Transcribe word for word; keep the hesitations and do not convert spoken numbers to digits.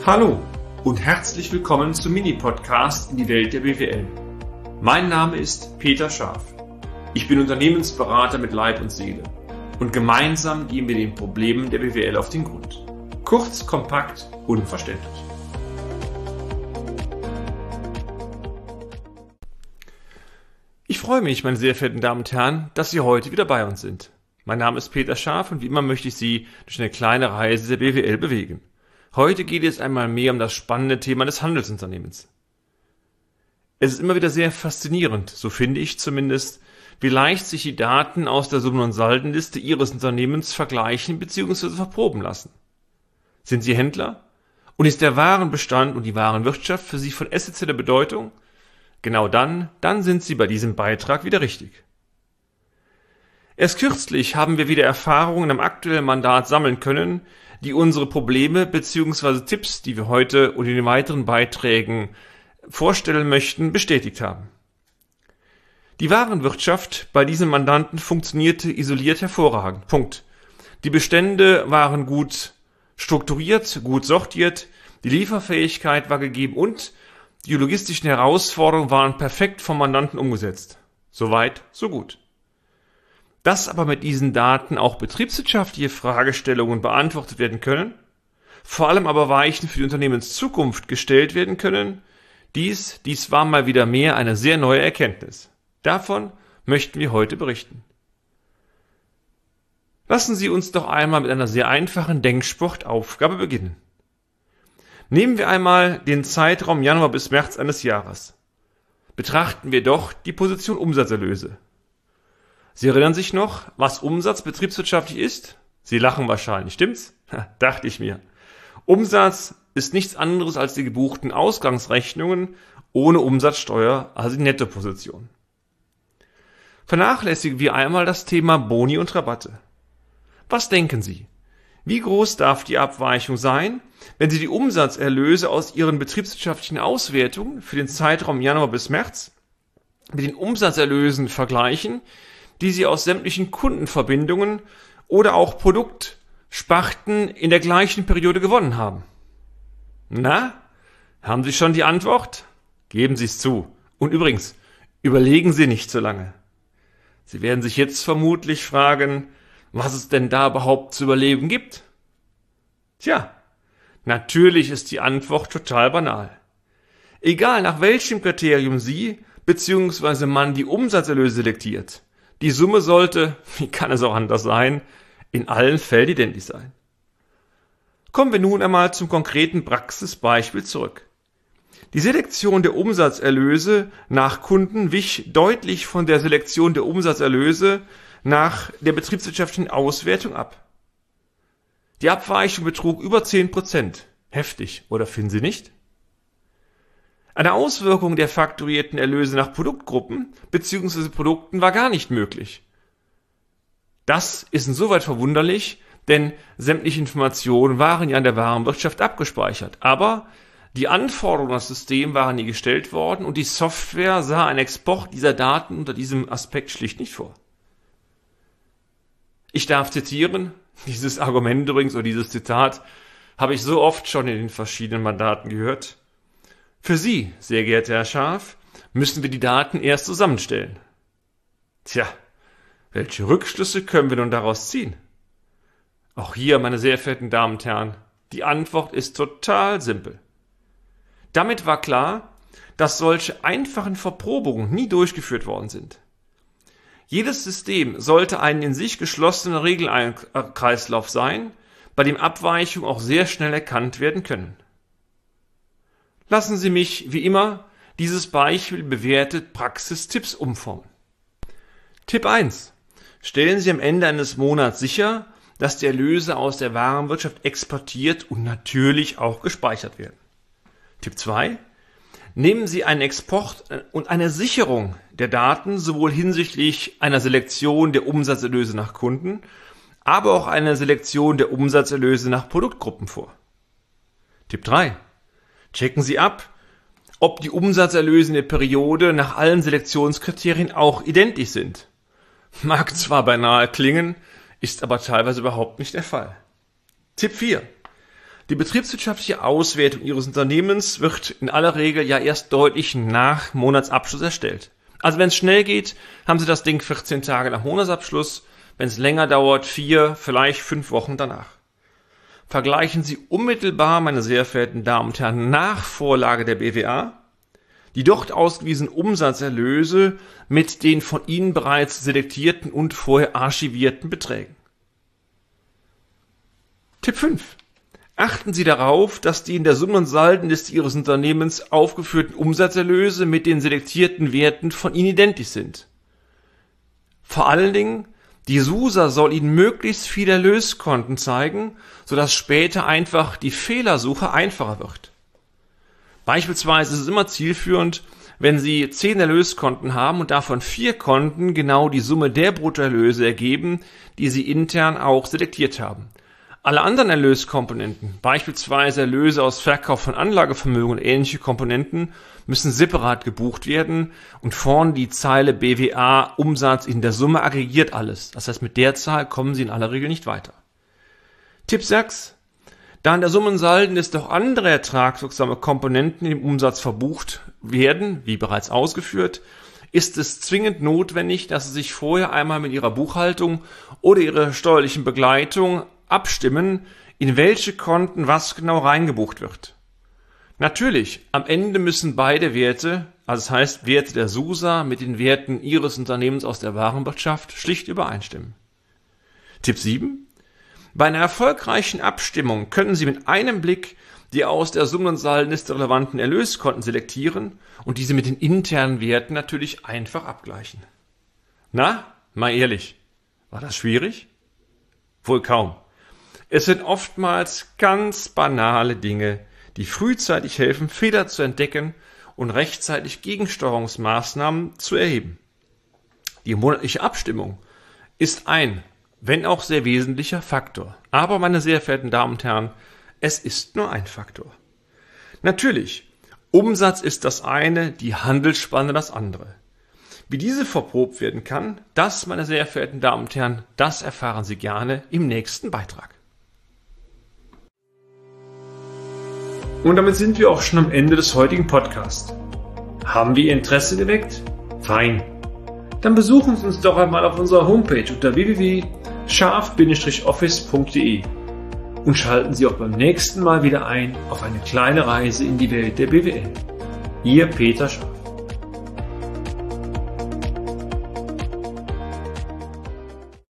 Hallo und herzlich willkommen zum Mini-Podcast in die Welt der B W L. Mein Name ist Peter Scharf. Ich bin Unternehmensberater mit Leib und Seele und gemeinsam gehen wir den Problemen der B W L auf den Grund. Kurz, kompakt, unverständlich. Ich freue mich, meine sehr verehrten Damen und Herren, dass Sie heute wieder bei uns sind. Mein Name ist Peter Scharf und wie immer möchte ich Sie durch eine kleine Reise der B W L bewegen. Heute geht es einmal mehr um das spannende Thema des Handelsunternehmens. Es ist immer wieder sehr faszinierend, so finde ich zumindest, wie leicht sich die Daten aus der Summen- und Saldenliste Ihres Unternehmens vergleichen bzw. verproben lassen. Sind Sie Händler? Und ist der Warenbestand und die Warenwirtschaft für Sie von essentieller Bedeutung? Genau dann, dann sind Sie bei diesem Beitrag wieder richtig. Erst kürzlich haben wir wieder Erfahrungen am aktuellen Mandat sammeln können, die unsere Probleme bzw. Tipps, die wir heute und in den weiteren Beiträgen vorstellen möchten, bestätigt haben. Die Warenwirtschaft bei diesem Mandanten funktionierte isoliert hervorragend. Punkt. Die Bestände waren gut strukturiert, gut sortiert, die Lieferfähigkeit war gegeben und die logistischen Herausforderungen waren perfekt vom Mandanten umgesetzt. Soweit, so gut. Dass aber mit diesen Daten auch betriebswirtschaftliche Fragestellungen beantwortet werden können, vor allem aber Weichen für die Unternehmenszukunft gestellt werden können, dies, dies war mal wieder mehr eine sehr neue Erkenntnis. Davon möchten wir heute berichten. Lassen Sie uns doch einmal mit einer sehr einfachen Denksportaufgabe beginnen. Nehmen wir einmal den Zeitraum Januar bis März eines Jahres. Betrachten wir doch die Position Umsatzerlöse. Sie erinnern sich noch, was Umsatz betriebswirtschaftlich ist? Sie lachen wahrscheinlich, stimmt's? Dachte ich mir. Umsatz ist nichts anderes als die gebuchten Ausgangsrechnungen ohne Umsatzsteuer, also die Nettoposition. Vernachlässigen wir einmal das Thema Boni und Rabatte. Was denken Sie? Wie groß darf die Abweichung sein, wenn Sie die Umsatzerlöse aus Ihren betriebswirtschaftlichen Auswertungen für den Zeitraum Januar bis März mit den Umsatzerlösen vergleichen, die Sie aus sämtlichen Kundenverbindungen oder auch Produktsparten in der gleichen Periode gewonnen haben? Na, haben Sie schon die Antwort? Geben Sie es zu. Und übrigens, überlegen Sie nicht so lange. Sie werden sich jetzt vermutlich fragen, was es denn da überhaupt zu überleben gibt. Tja, natürlich ist die Antwort total banal. Egal nach welchem Kriterium Sie bzw. man die Umsatzerlöse selektiert, die Summe sollte, wie kann es auch anders sein, in allen Fällen identisch sein. Kommen wir nun einmal zum konkreten Praxisbeispiel zurück. Die Selektion der Umsatzerlöse nach Kunden wich deutlich von der Selektion der Umsatzerlöse nach der betriebswirtschaftlichen Auswertung ab. Die Abweichung betrug über zehn Prozent. Heftig, oder finden Sie nicht? Eine Auswirkung der fakturierten Erlöse nach Produktgruppen bzw. Produkten war gar nicht möglich. Das ist insoweit verwunderlich, denn sämtliche Informationen waren ja in der Warenwirtschaft abgespeichert. Aber die Anforderungen an das System waren nie gestellt worden und die Software sah einen Export dieser Daten unter diesem Aspekt schlicht nicht vor. Ich darf zitieren, dieses Argument übrigens oder dieses Zitat habe ich so oft schon in den verschiedenen Mandaten gehört. Für Sie, sehr geehrter Herr Scharf, müssen wir die Daten erst zusammenstellen. Tja, welche Rückschlüsse können wir nun daraus ziehen? Auch hier, meine sehr verehrten Damen und Herren, die Antwort ist total simpel. Damit war klar, dass solche einfachen Verprobungen nie durchgeführt worden sind. Jedes System sollte ein in sich geschlossener Regelkreislauf sein, bei dem Abweichungen auch sehr schnell erkannt werden können. Lassen Sie mich, wie immer, dieses Beispiel bewertet Praxistipps umformen. Tipp eins. Stellen Sie am Ende eines Monats sicher, dass die Erlöse aus der Warenwirtschaft exportiert und natürlich auch gespeichert werden. Tipp zwei. Nehmen Sie einen Export und eine Sicherung der Daten sowohl hinsichtlich einer Selektion der Umsatzerlöse nach Kunden, aber auch eine Selektion der Umsatzerlöse nach Produktgruppen vor. Tipp drei. Checken Sie ab, ob die Umsatzerlöse in der Periode nach allen Selektionskriterien auch identisch sind. Mag zwar beinahe klingen, ist aber teilweise überhaupt nicht der Fall. Tipp vier. Die betriebswirtschaftliche Auswertung Ihres Unternehmens wird in aller Regel ja erst deutlich nach Monatsabschluss erstellt. Also wenn es schnell geht, haben Sie das Ding vierzehn Tage nach Monatsabschluss. Wenn es länger dauert, vier, vielleicht fünf Wochen danach. Vergleichen Sie unmittelbar, meine sehr verehrten Damen und Herren, nach Vorlage der B W A, die dort ausgewiesenen Umsatzerlöse mit den von Ihnen bereits selektierten und vorher archivierten Beträgen. Tipp fünf. Achten Sie darauf, dass die in der Summe- und Saldenliste Ihres Unternehmens aufgeführten Umsatzerlöse mit den selektierten Werten von Ihnen identisch sind. Vor allen Dingen, die SUSA soll Ihnen möglichst viele Erlöskonten zeigen, sodass später einfach die Fehlersuche einfacher wird. Beispielsweise ist es immer zielführend, wenn Sie zehn Erlöskonten haben und davon vier Konten genau die Summe der Bruttoerlöse ergeben, die Sie intern auch selektiert haben. Alle anderen Erlöskomponenten, beispielsweise Erlöse aus Verkauf von Anlagevermögen und ähnliche Komponenten, müssen separat gebucht werden und vorne die Zeile B W A Umsatz in der Summe aggregiert alles. Das heißt, mit der Zahl kommen Sie in aller Regel nicht weiter. Tipp sechs. Da in der Summensaldenliste auch andere ertragswirksame Komponenten im Umsatz verbucht werden, wie bereits ausgeführt, ist es zwingend notwendig, dass Sie sich vorher einmal mit Ihrer Buchhaltung oder Ihrer steuerlichen Begleitung abstimmen, in welche Konten was genau reingebucht wird. Natürlich, am Ende müssen beide Werte, also das heißt Werte der SUSA mit den Werten Ihres Unternehmens aus der Warenwirtschaft, schlicht übereinstimmen. Tipp sieben. Bei einer erfolgreichen Abstimmung können Sie mit einem Blick die aus der Summen- und Saldenliste relevanten Erlöskonten selektieren und diese mit den internen Werten natürlich einfach abgleichen. Na, mal ehrlich, war das schwierig? Wohl kaum. Es sind oftmals ganz banale Dinge, die frühzeitig helfen, Fehler zu entdecken und rechtzeitig Gegensteuerungsmaßnahmen zu erheben. Die monatliche Abstimmung ist ein, wenn auch sehr wesentlicher Faktor. Aber, meine sehr verehrten Damen und Herren, es ist nur ein Faktor. Natürlich, Umsatz ist das eine, die Handelsspanne das andere. Wie diese verprobt werden kann, das, meine sehr verehrten Damen und Herren, das erfahren Sie gerne im nächsten Beitrag. Und damit sind wir auch schon am Ende des heutigen Podcasts. Haben wir Ihr Interesse geweckt? Fein. Dann besuchen Sie uns doch einmal auf unserer Homepage unter w w w punkt scharf Bindestrich office punkt de und schalten Sie auch beim nächsten Mal wieder ein auf eine kleine Reise in die Welt der B W L. Ihr Peter Scharf.